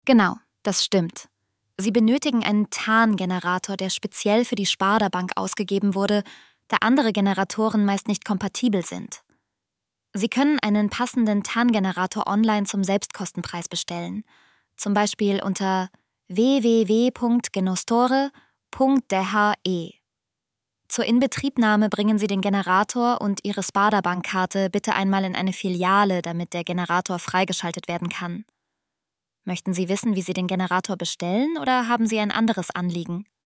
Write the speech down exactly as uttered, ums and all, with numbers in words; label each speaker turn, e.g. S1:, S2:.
S1: Genau, das stimmt. Sie benötigen einen Tarngenerator, der speziell für die Sparda-Bank ausgegeben wurde, da andere Generatoren meist nicht kompatibel sind. Sie können einen passenden Tarngenerator online zum Selbstkostenpreis bestellen, zum Beispiel unter w w w punkt genostore punkt d h e. Zur Inbetriebnahme bringen Sie den Generator und Ihre Sparda-Bankkarte bitte einmal in eine Filiale, damit der Generator freigeschaltet werden kann. Möchten Sie wissen, wie Sie den Generator bestellen, oder haben Sie ein anderes Anliegen?